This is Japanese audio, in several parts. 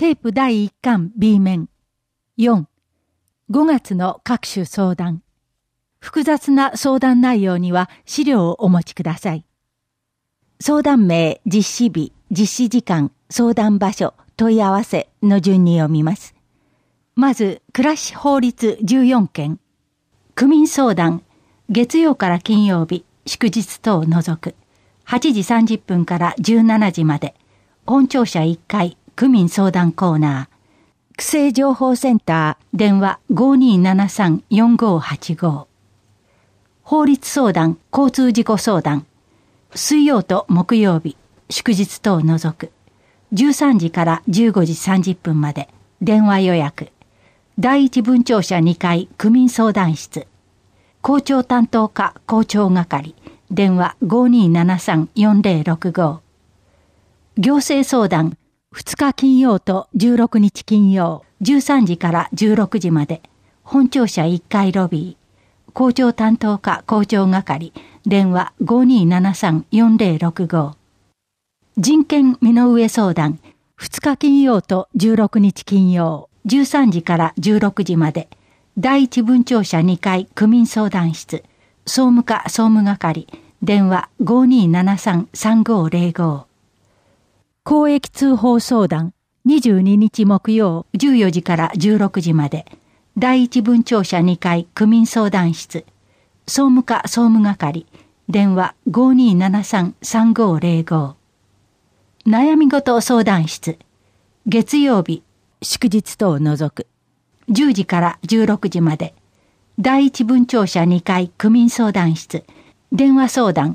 テープ第1巻 B 面。4、5月の各種相談。複雑な相談内容には資料をお持ちください。相談名、実施日、実施時間、相談場所、問い合わせの順に読みます。まず、暮らし法律14件。区民相談、月曜から金曜日、祝日等を除く。8時30分から17時まで。本庁舎1階、区民相談コーナー。区政情報センター、電話 5273-4585。法律相談、交通事故相談。水曜と木曜日、祝日等を除く。13時から15時30分まで。電話予約。第一分庁舎2階、区民相談室。校長担当課校長係。電話 5273-4065。行政相談、2日金曜と16日金曜、13時から16時まで。本庁舎1階ロビー。校長担当課校長係。電話 5273-4065。人権身の上相談、2日金曜と16日金曜、13時から16時まで。第一分庁舎2階区民相談室。総務課総務係。電話 5273-3505。公益通報相談、22日木曜14時から16時まで。第一分庁舎2階区民相談室。総務課総務係。電話 5273-3505。悩み事相談室。月曜日、祝日等を除く。10時から16時まで。第一分庁舎2階区民相談室。電話相談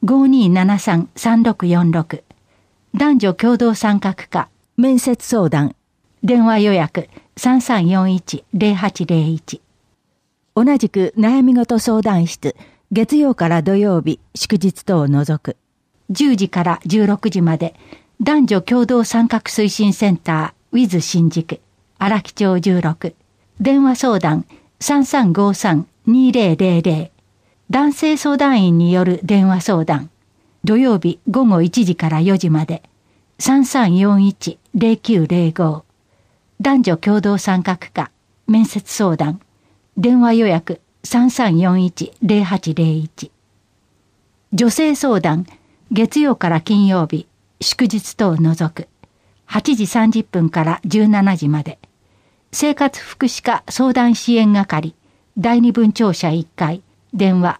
5273-3646。男女共同参画課面接相談。電話予約 3341-0801。同じく悩み事相談室。月曜から土曜日、祝日等を除く。10時から16時まで。男女共同参画推進センター、ウィズ新宿。荒木町16。電話相談 3353-2000。男性相談員による電話相談。土曜日午後1時から4時まで。3341-0905。男女共同参画課面接相談。電話予約 3341-0801。女性相談。月曜から金曜日、祝日等を除く。8時30分から17時まで。生活福祉課相談支援係。第二分庁舎1階。電話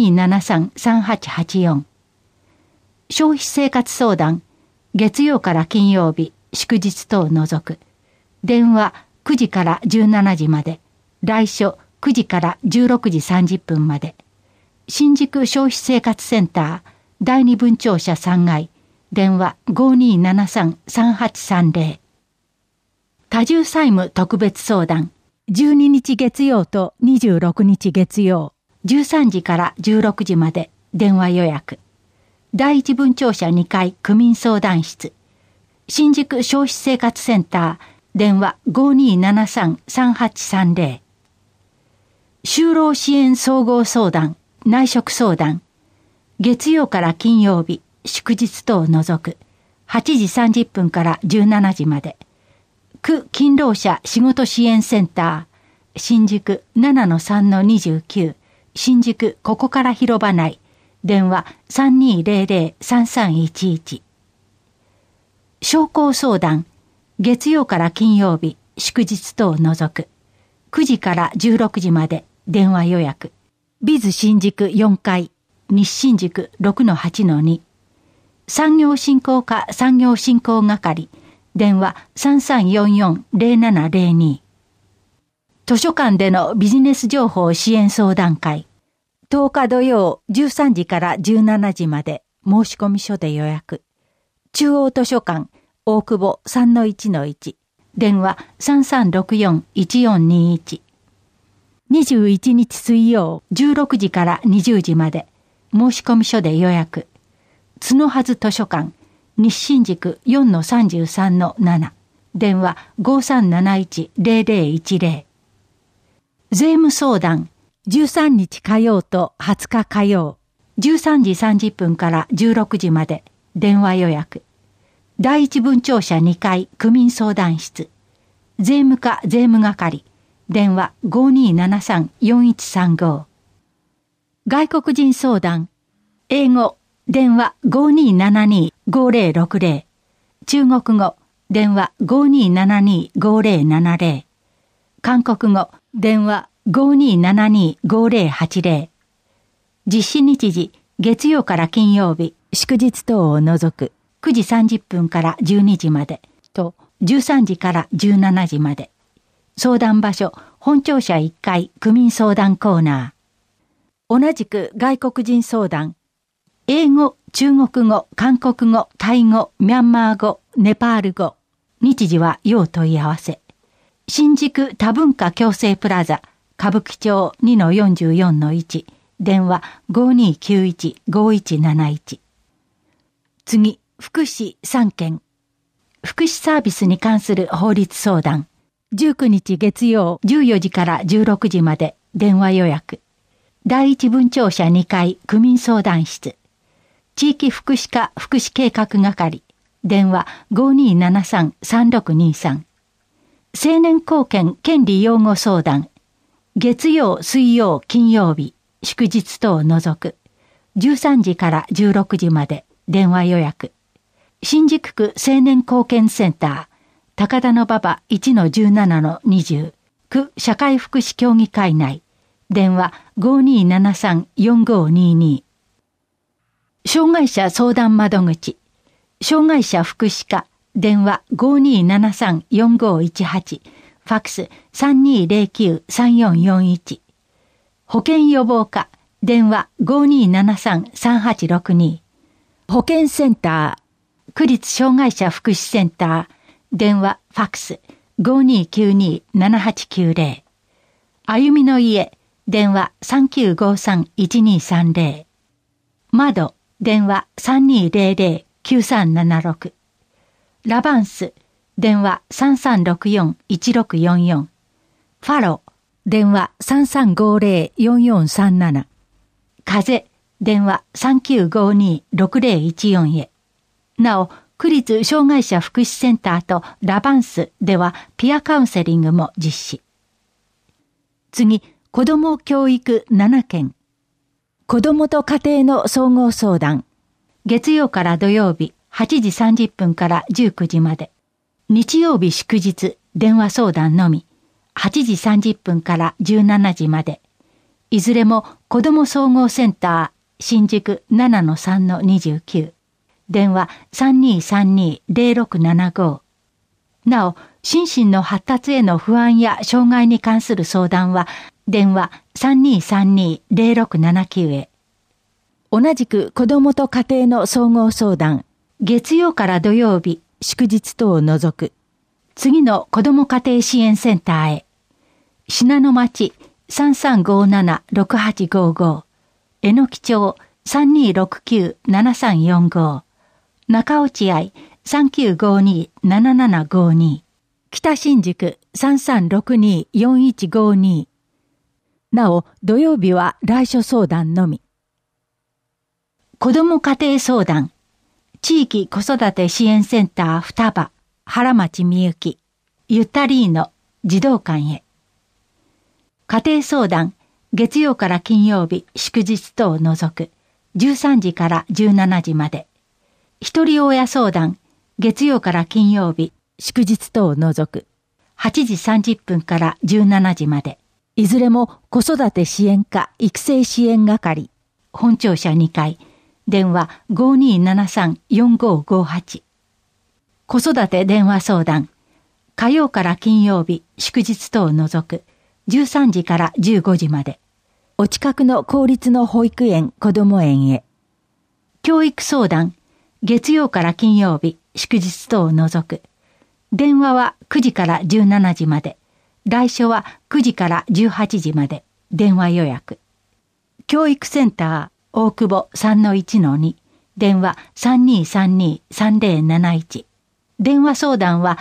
5273-3884。消費生活相談。月曜から金曜日、祝日等を除く。電話9時から17時まで。来所9時から16時30分まで。新宿消費生活センター、第二分庁舎3階。電話 5273-3830。多重債務特別相談。12日月曜と26日月曜。13時から16時まで電話予約。第一分庁舎2階区民相談室。新宿消費生活センター、電話 5273-3830。就労支援総合相談、内職相談。月曜から金曜日、祝日等を除く。8時30分から17時まで。区勤労者仕事支援センター、新宿 7-3-29。新宿ここから広場内。電話 3200-3311。商工相談。月曜から金曜日、祝日等を除く。9時から16時まで電話予約。ビズ新宿4階。西新宿 6-8-2。産業振興課産業振興係。電話 3344-0702。図書館でのビジネス情報支援相談会。10日土曜13時から17時まで申し込み書で予約。中央図書館大久保 3-1-1。電話 3364-1421。21日水曜16時から20時まで申し込み書で予約。角はず図書館西新宿 4-33-7。電話 5371-0010。税務相談。13日火曜と20日火曜。13時30分から16時まで電話予約。 第一分庁舎2階区民相談室、税務課税務係、電話 5273-4135。外国人相談、英語、電話 5272-5060。中国語、電話 5272-5070。韓国語、電話 5272-5080。実施日時、月曜から金曜日、祝日等を除く9時30分から12時までと13時から17時まで。相談場所、本庁舎1階区民相談コーナー。同じく外国人相談、英語、中国語、韓国語、タイ語、ミャンマー語、ネパール語。日時は要問い合わせ。新宿多文化共生プラザ、歌舞伎町 2-44-1、電話 5291-5171。次、福祉3件。福祉サービスに関する法律相談。19日月曜14時から16時まで電話予約。第一分庁舎2階区民相談室。地域福祉課福祉計画係。電話 5273-3623。青年貢献権利擁護相談。月曜、水曜、金曜日、祝日等を除く。13時から16時まで電話予約。新宿区青年貢献センター。高田馬場 1-17-20。区社会福祉協議会内。電話 5273-4522。障害者相談窓口。障害者福祉課。電話 5273-4518。ファックス 3209-3441。保健予防課。電話 5273-3862。保健センター。区立障害者福祉センター。電話、ファックス 5292-7890。歩みの家。電話 3953-1230。窓。電話 3200-9376。ラバンス。電話 3364-1644。ファロ。電話 3350-4437。風。電話 3952-6014 へ。なお、区立障害者福祉センターとラバンスではピアカウンセリングも実施。次、子ども教育7件。子どもと家庭の総合相談。月曜から土曜日8時30分から19時まで。日曜日祝日電話相談のみ。8時30分から17時まで。いずれも子ども総合センター新宿 7-3-29。電話 3232-0675。なお、心身の発達への不安や障害に関する相談は、電話 3232-0679 へ。同じく子どもと家庭の総合相談、月曜から土曜日、祝日等を除く。次の子ども家庭支援センターへ。信濃町 3357-6855。榎木町 3269-7345。中落合 3952-7752。北新宿 3362-4152。なお、土曜日は来所相談のみ。子ども家庭相談。地域子育て支援センター双葉、原町みゆき、ゆったりーの児童館へ。家庭相談。月曜から金曜日、祝日等を除く。13時から17時まで。一人親相談。月曜から金曜日、祝日等を除く。8時30分から17時まで。いずれも子育て支援課育成支援係。本庁舎2階。電話 5273-4558。子育て電話相談。火曜から金曜日、祝日等を除く。13時から15時まで。お近くの公立の保育園子ども園へ。教育相談。月曜から金曜日、祝日等を除く。電話は9時から17時まで。来所は9時から18時まで。電話予約。教育センター大久保 3-1-2。電話 3232-3071。電話相談は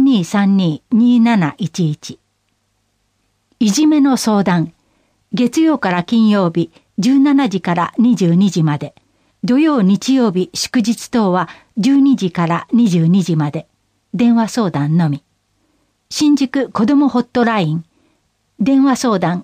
3232-2711。いじめの相談。月曜から金曜日17時から22時まで。 土曜日曜日祝日等は12時から22時まで、電話相談のみ。新宿子どもホットライン、電話相談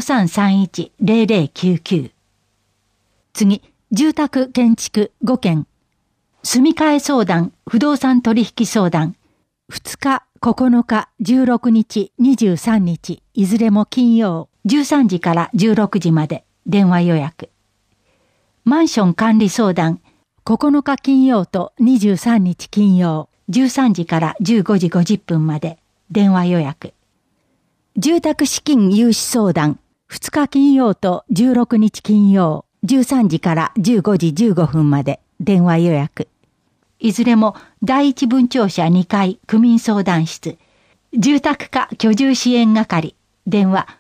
5331-0099。次、住宅建築5件。住み替え相談、不動産取引相談、2日、9日、16日、23日、いずれも金曜、13時から16時まで、電話予約。マンション管理相談、9日金曜と23日金曜、13時から15時50分まで、電話予約。住宅資金融資相談、2日金曜と16日金曜、13時から15時15分まで、電話予約。いずれも第一分庁舎2階区民相談室、住宅課居住支援係、電話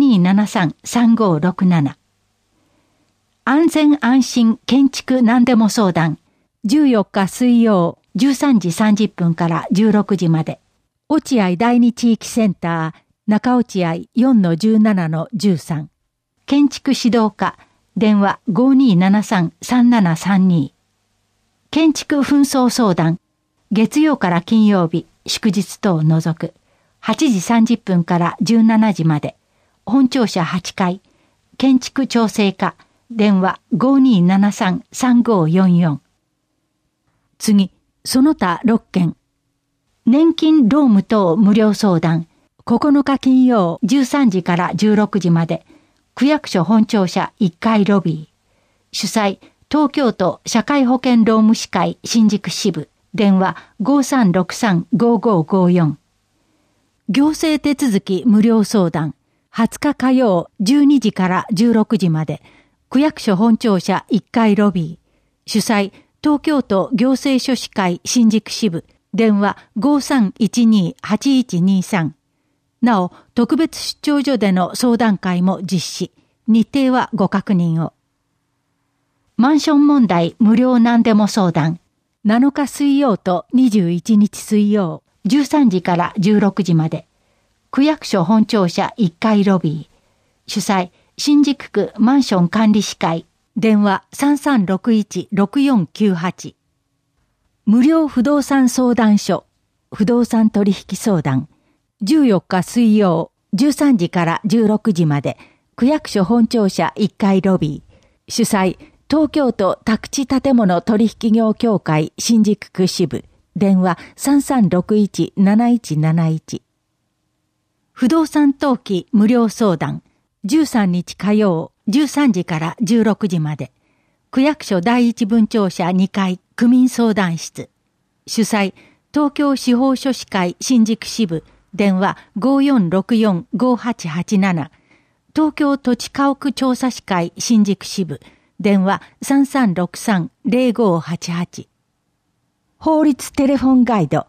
5273-3567。安全安心建築何でも相談、14日水曜13時30分から16時まで、落合第二地域センター、中落合 4-17-13。建築指導課、電話 5273-3732。建築紛争相談、月曜から金曜日、祝日等を除く、8時30分から17時まで、本庁舎8階、建築調整課、電話 5273-3544。次、その他6件。年金労務等無料相談、9日金曜13時から16時まで、区役所本庁舎1階ロビー。主催、東京都社会保険労務士会新宿支部、電話 5363-5554。行政手続き無料相談、20日火曜12時から16時まで、区役所本庁舎1階ロビー。主催、東京都行政書士会新宿支部、電話 5312-8123。なお、特別出張所での相談会も実施。日程はご確認を。マンション問題無料何でも相談。7日水曜と21日水曜、13時から16時まで。区役所本庁舎1階ロビー。主催、新宿区マンション管理士会。電話 3361-6498。無料不動産相談所。不動産取引相談。14日水曜、13時から16時まで。区役所本庁舎1階ロビー。主催、東京都宅地建物取引業協会新宿区支部、電話 3361-7171。不動産登記無料相談、13日火曜、13時から16時まで、区役所第一分庁舎2階区民相談室、主催、東京司法書士会新宿支部、電話 5464-5887、東京土地家屋調査士会新宿支部、電話 3363-0588。法律テレフォンガイド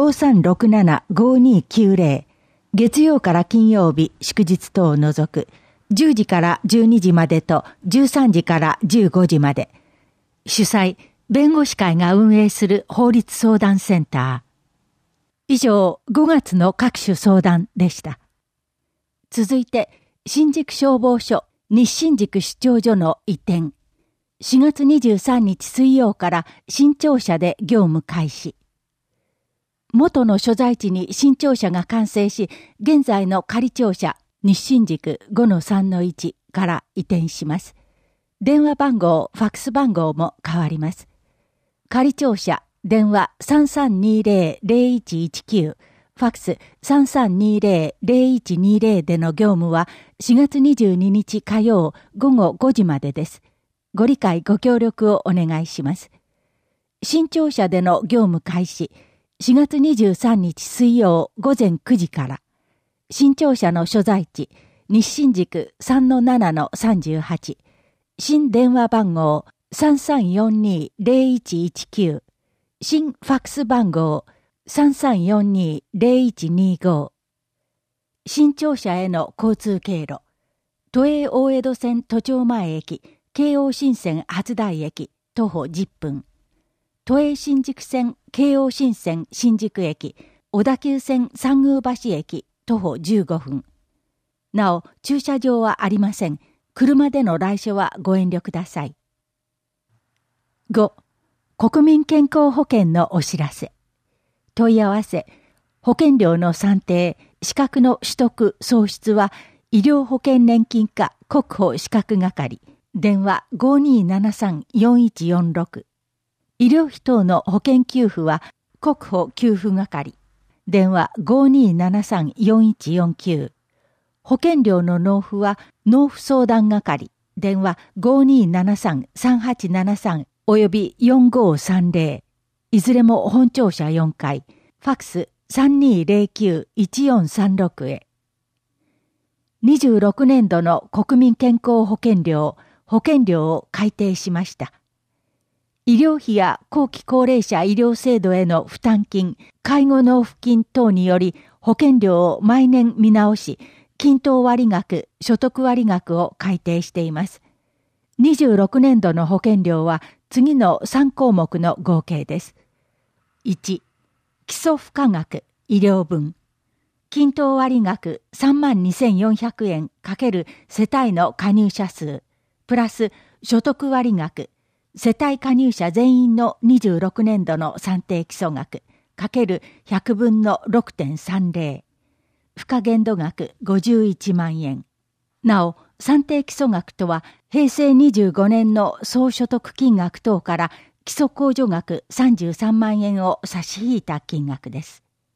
5367-5290。月曜から金曜日祝日等を除く10時から12時までと13時から15時まで。主催、弁護士会が運営する法律相談センター。以上、5月の各種相談でした。続いて、新宿消防署西新宿出張所の移転。4月23日水曜から新庁舎で業務開始。元の所在地に新庁舎が完成し、現在の仮庁舎西新宿 5-3-1 から移転します。電話番号、ファックス番号も変わります。仮庁舎、電話 3320-0119、ファックス 3320-0120 での業務は4月22日火曜午後5時までです。ご理解ご協力をお願いします。新庁舎での業務開始、4月23日水曜午前9時から、新庁舎の所在地、西新宿 3-7-38、新電話番号 3342-0119、新ファックス番号 3342-0125。新庁舎への交通経路、都営大江戸線都庁前駅、京王新線初台駅、徒歩10分。都営新宿線京王新線新宿駅、小田急線三宮橋駅、徒歩15分。なお、駐車場はありません。車での来所はご遠慮ください。 5. 国民健康保険のお知らせ。問い合わせ。保険料の算定、資格の取得・創出は、医療保険年金課国保資格係。電話 5273-4146。医療費等の保険給付は、国保給付係。電話 5273-4149。保険料の納付は、納付相談係。電話 5273-3873 および4530。いずれも本庁舎4階。ファックス 3209-1436 へ。26年度の国民健康保険料を改定しました。医療費や後期高齢者医療制度への負担金、介護納付金等により保険料を毎年見直し、均等割額、所得割額を改定しています。26年度の保険料は次の3項目の合計です。1、基礎付加額、医療分。均等割額 32,400 円×世帯の加入者数、プラス所得割額、世帯加入者全員の26年度の算定基礎額、×100分の 6.30。付加限度額51万円。なお、算定基礎額とは、平成25年の総所得金額等から基礎控除額33万円を差し引いた金額です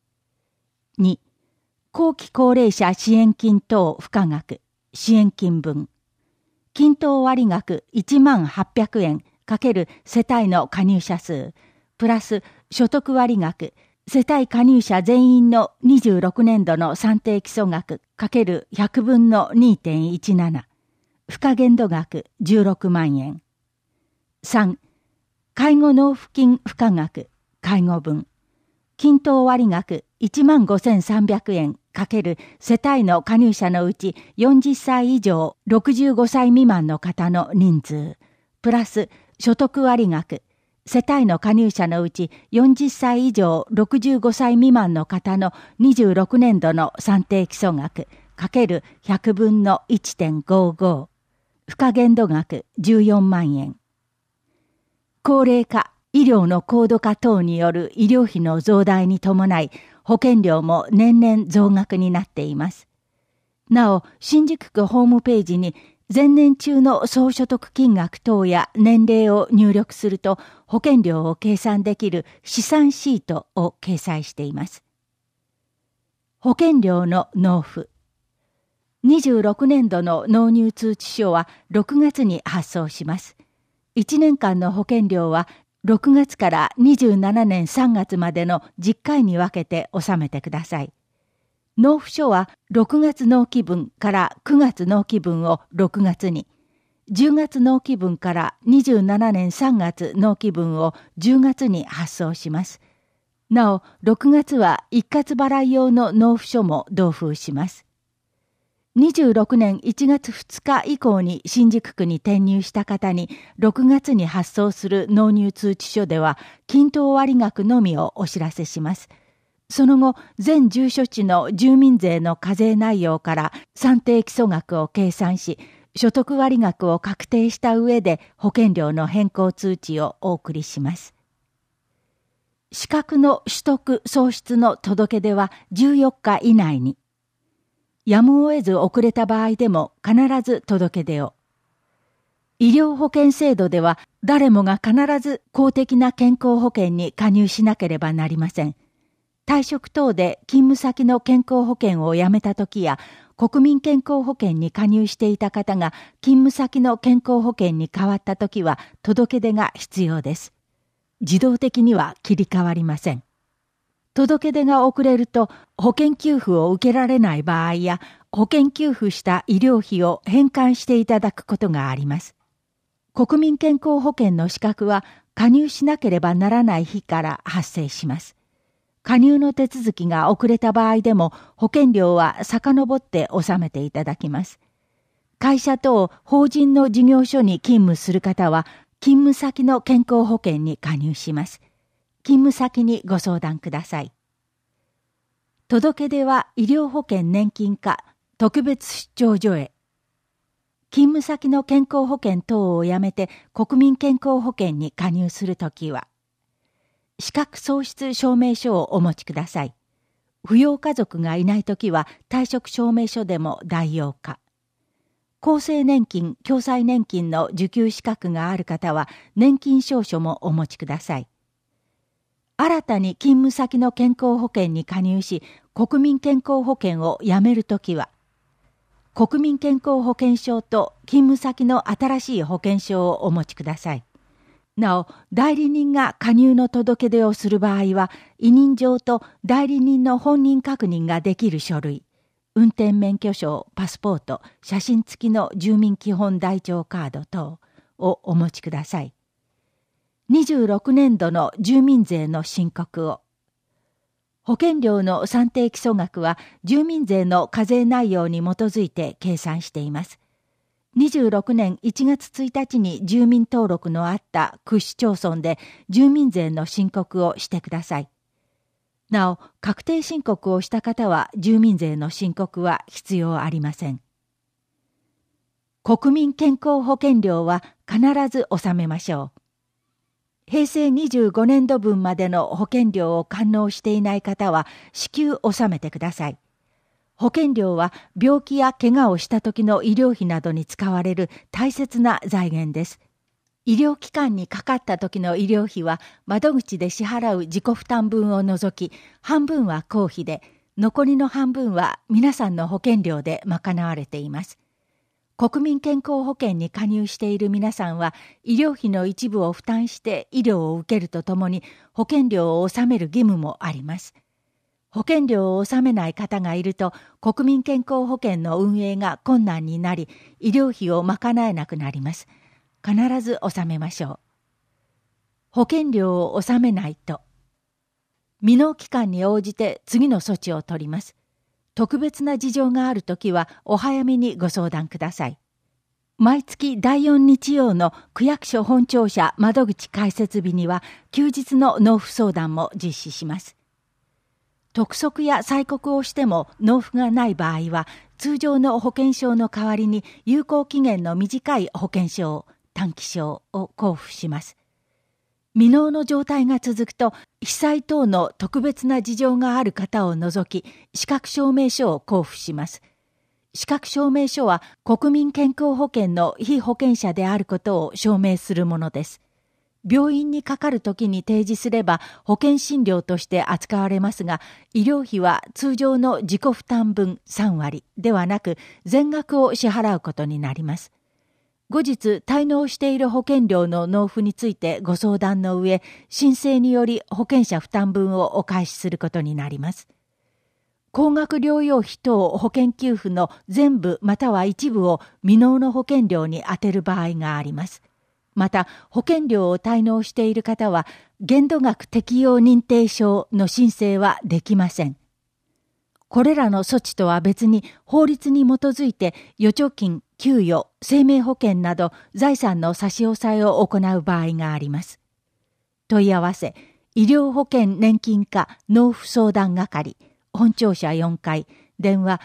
。2、後期高齢者支援金等付加額、支援金分。均等割額1万800円×世帯の加入者数、プラス所得割額、世帯加入者全員の26年度の算定基礎額×100分の 2.17。付加限度額16万円。3、介護納付金付加額、介護分。均等割額15,300円×世帯の加入者のうち40歳以上65歳未満の方の人数、プラス所得割額、世帯の加入者のうち40歳以上65歳未満の方の26年度の算定基礎額×100分の 1.55。付加限度額14万円。高齢化、医療の高度化等による医療費の増大に伴い、保険料も年々増額になっています。なお、新宿区ホームページに前年中の総所得金額等や年齢を入力すると保険料を計算できる試算シートを掲載しています。保険料の納付。26年度の納入通知書は6月に発送します。1年間の保険料は6月から27年3月までの10回に分けて納めてください。納付書は6月納期分から9月納期分を6月に、10月納期分から27年3月納期分を10月に発送します。なお、6月は一括払い用の納付書も同封します。26年1月2日以降に新宿区に転入した方に6月に発送する納入通知書では均等割額のみをお知らせします。その後、全住所地の住民税の課税内容から算定基礎額を計算し、所得割額を確定した上で保険料の変更通知をお送りします。資格の取得・創出の届け出は14日以内に。やむを得ず遅れた場合でも必ず届け出を。医療保険制度では誰もが必ず公的な健康保険に加入しなければなりません。退職等で勤務先の健康保険を辞めた時や国民健康保険に加入していた方が勤務先の健康保険に変わった時は届け出が必要です。自動的には切り替わりません。届け出が遅れると保険給付を受けられない場合や保険給付した医療費を返還していただくことがあります。国民健康保険の資格は加入しなければならない日から発生します。加入の手続きが遅れた場合でも保険料は遡って納めていただきます。会社等法人の事業所に勤務する方は勤務先の健康保険に加入します。勤務先にご相談ください。届け出は医療保険年金課特別出張所へ。 勤務先の健康保険等をやめて国民健康保険に加入するときは、資格喪失証明書をお持ちください。扶養家族がいないときは退職証明書でも代用か。厚生年金・共済年金の受給資格がある方は年金証書もお持ちください。新たに勤務先の健康保険に加入し、国民健康保険をやめるときは、国民健康保険証と勤務先の新しい保険証をお持ちください。なお、代理人が加入の届け出をする場合は、委任状と代理人の本人確認ができる書類、運転免許証、パスポート、写真付きの住民基本台帳カード等をお持ちください。26年度の住民税の申告を。保険料の算定基礎額は住民税の課税内容に基づいて計算しています。26年1月1日に住民登録のあった区市町村で住民税の申告をしてください。なお、確定申告をした方は住民税の申告は必要ありません。国民健康保険料は必ず納めましょう。平成25年度分までの保険料を完納していない方は至急納めてください。保険料は病気や怪我をした時の医療費などに使われる大切な財源です。医療機関にかかった時の医療費は窓口で支払う自己負担分を除き、半分は公費で、残りの半分は皆さんの保険料で賄われています。国民健康保険に加入している皆さんは、医療費の一部を負担して医療を受けるとともに、保険料を納める義務もあります。保険料を納めない方がいると、国民健康保険の運営が困難になり、医療費を賄えなくなります。必ず納めましょう。保険料を納めないと、未納期間に応じて次の措置を取ります。特別な事情があるときはお早めにご相談ください。毎月第4日曜の区役所本庁舎窓口開設日には休日の納付相談も実施します。督促や催告をしても納付がない場合は、通常の保険証の代わりに有効期限の短い保険証、短期証を交付します。未納の状態が続くと、被災等の特別な事情がある方を除き、資格証明書を交付します。資格証明書は国民健康保険の被保険者であることを証明するものです。病院にかかるときに提示すれば保険診療として扱われますが、医療費は通常の自己負担分3割ではなく全額を支払うことになります。後日滞納している保険料の納付についてご相談の上、申請により保険者負担分をお返しすることになります。高額療養費等保険給付の全部または一部を未納の保険料に充てる場合があります。また、保険料を滞納している方は、限度額適用認定証の申請はできません。これらの措置とは別に、法律に基づいて預貯金、給与、生命保険など財産の差し押さえを行う場合があります。問い合わせ、医療保険年金課納付相談係、本庁舎4階、電話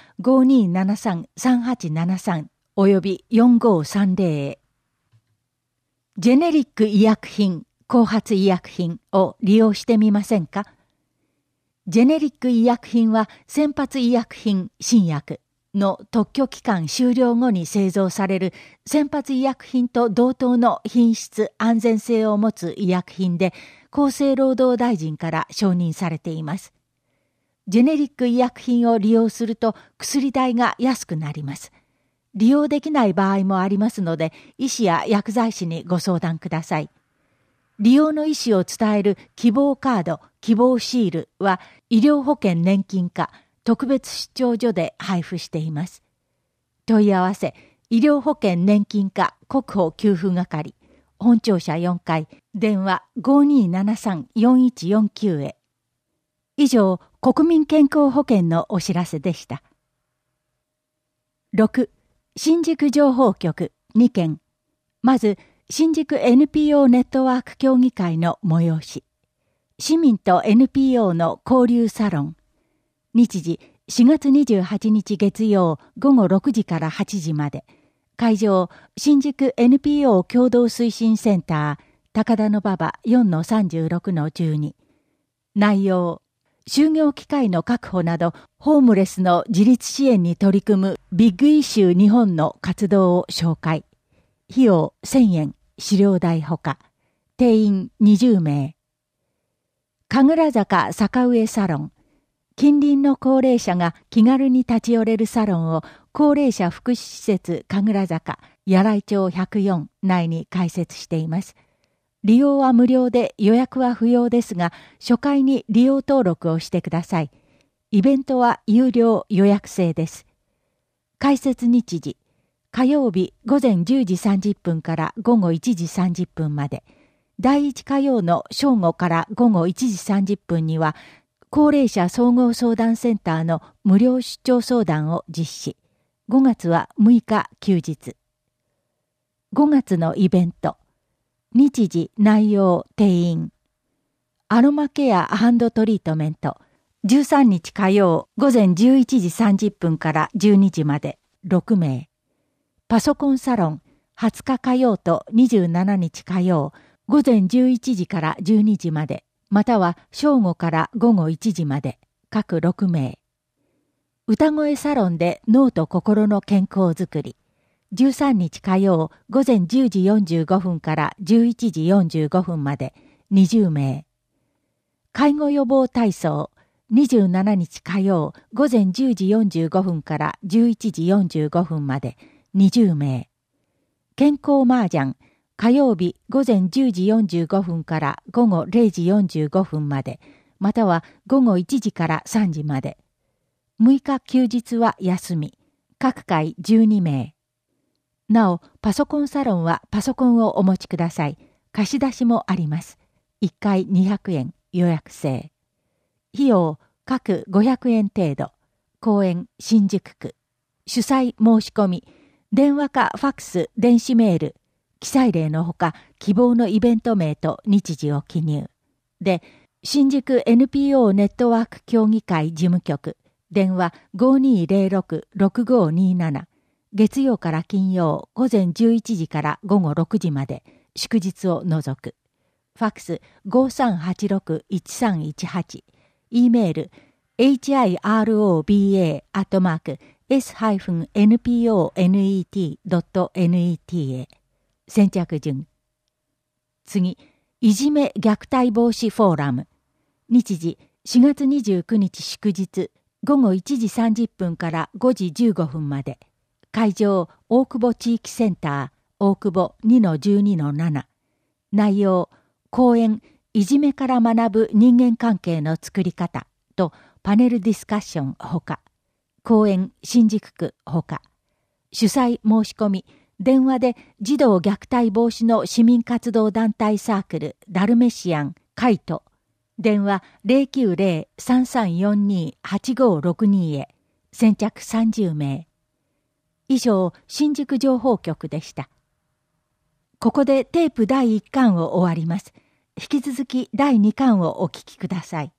5273-3873 および4530へ。ジェネリック医薬品、後発医薬品を利用してみませんか？ジェネリック医薬品は先発医薬品新薬の特許期間終了後に製造される先発医薬品と同等の品質安全性を持つ医薬品で厚生労働大臣から承認されています。ジェネリック医薬品を利用すると薬代が安くなります。利用できない場合もありますので、医師や薬剤師にご相談ください。利用の意思を伝える希望カード、希望シールは医療保険年金課特別出張所で配布しています。問い合わせ、医療保険年金課国保給付係、本庁舎4階、電話 5273-4149 へ。以上、国民健康保険のお知らせでした。6. 新宿情報局2件。まず、新宿 NPO ネットワーク協議会の催し。市民と NPO の交流サロン。日時4月28日月曜午後6時から8時まで。 会場、新宿 NPO 共同推進センター、高田馬場 4-36-12。内容、就業機会の確保など、ホームレスの自立支援に取り組むビッグイシュー日本の活動を紹介。費用1000円、資料代ほか。定員20名。神楽坂坂上サロン。近隣の高齢者が気軽に立ち寄れるサロンを高齢者福祉施設神楽坂柳井町104内に開設しています。利用は無料で予約は不要ですが、初回に利用登録をしてください。イベントは有料予約制です。開設日時、火曜日午前10時30分から午後1時30分まで。第1火曜の正午から午後1時30分には、高齢者総合相談センターの無料出張相談を実施。5月は6日休日。5月のイベント。日時、内容、定員。アロマケアハンドトリートメント。13日火曜午前11時30分から12時まで6名。パソコンサロン20日火曜と27日火曜午前11時から12時まで、または正午から午後1時まで各6名。歌声サロンで脳と心の健康づくり。13日火曜午前10時45分から11時45分まで20名。介護予防体操27日火曜午前10時45分から11時45分まで20名。健康麻雀火曜日午前10時45分から午後0時45分まで、または午後1時から3時まで。6日休日は休み。各回12名。なお、パソコンサロンはパソコンをお持ちください。貸し出しもあります。1回200円、予約制。費用、各500円程度。公園、新宿区。主催申し込み。電話かファックス、電子メール。記載例のほか、希望のイベント名と日時を記入。で、新宿 NPO ネットワーク協議会事務局。電話 5206-6527。月曜から金曜午前11時から午後6時まで、祝日を除く。ファックス 5386-1318。E メール hiroba-s-nponet.net へ。先着順。次、いじめ虐待防止フォーラム。日時、4月29日祝日、午後1時30分から5時15分まで。会場、大久保地域センター、大久保 2-12-7。内容、講演、いじめから学ぶ人間関係の作り方とパネルディスカッションほか。講演、新宿区ほか。主催申し込み、電話で児童虐待防止の市民活動団体サークルダルメシアンカイト。電話 090-3342-8562 へ。先着30名。以上、新宿情報局でした。ここでテープ第1巻を終わります。引き続き第2巻をお聞きください。